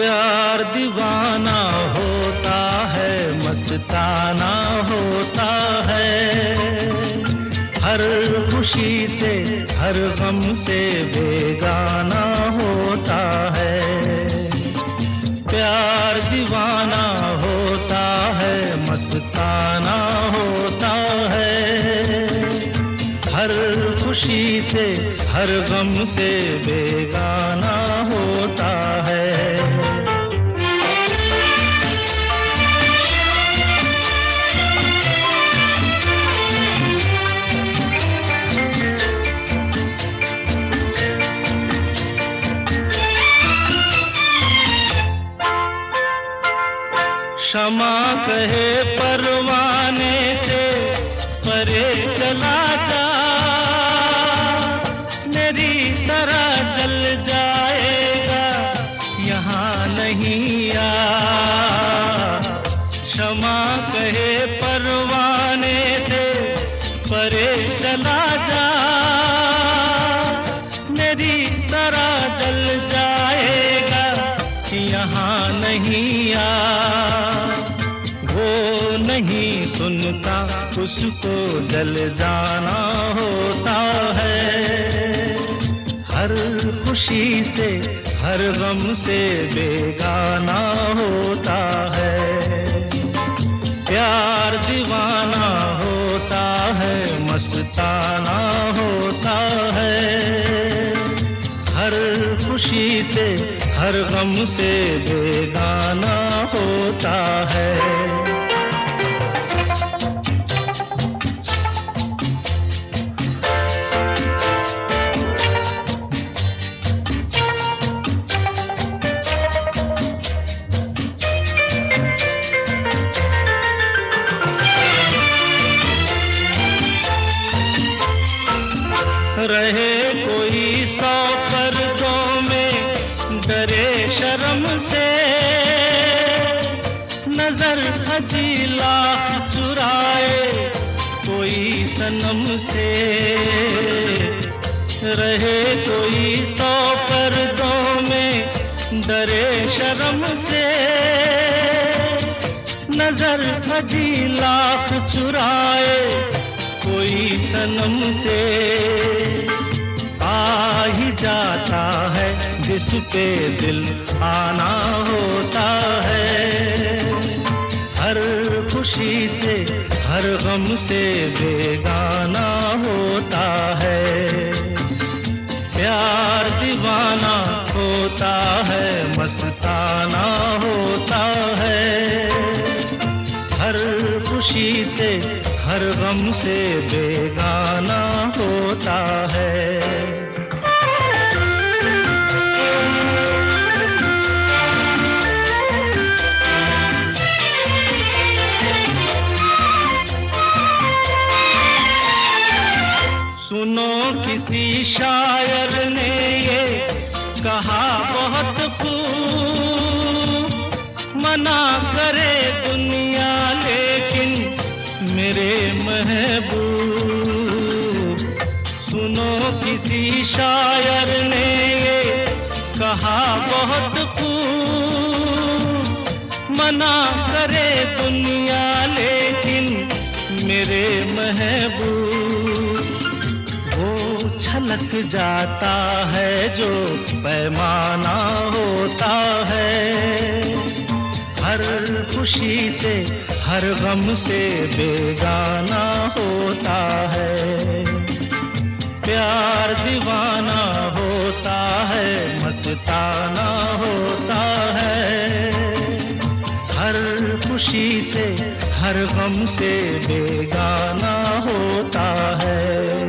प्यार दीवाना होता है, मस्ताना होता है, हर खुशी से हर गम से बेगाना होता है। प्यार दीवाना होता है, मस्ताना होता है, हर खुशी से हर गम से बेगाना होता है। क्षमा कहे परवाने से परे चला जा, मेरी तरह जल जाएगा यहाँ नहीं आ। क्षमा कहे परवाने से परे चला जा, मेरी तरह जल जाएगा यहाँ नहीं आ। वो नहीं सुनता, उसको जल जाना होता है, हर खुशी से हर गम से बेगाना होता है। प्यार दीवाना होता है, मस्ताना होता है, हर खुशी से हर गम से बेगाना होता है। रहे कोई 100 पर्दों में, डरे शर्म से, नजर हजी लाख चुराए कोई सनम से। रहे कोई 100 पर्दों में, डरे शर्म से, नजर हजी लाख चुराए कोई सनम से। आ ही जाता है जिस पे दिल आना होता है, हर खुशी से हर गम से बेगाना होता है। प्यार दीवाना होता है, मस्ताना होता है, हर खुशी से हर गम से बेगाना होता है। सुनो किसी शायर ने ये कहा बहुत खूब, मना करे दुनिया लेकिन मेरे महबूब। सुनो किसी शायर ने ये कहा बहुत खूब, मना करे दुनिया लेकिन मेरे महबूब। वो छलक जाता है जो पैमाना होता है, हर खुशी से हर गम से बेगाना होता है। प्यार दीवाना होता है, मस्ताना होता है, हर खुशी से हर गम से बेगाना होता है।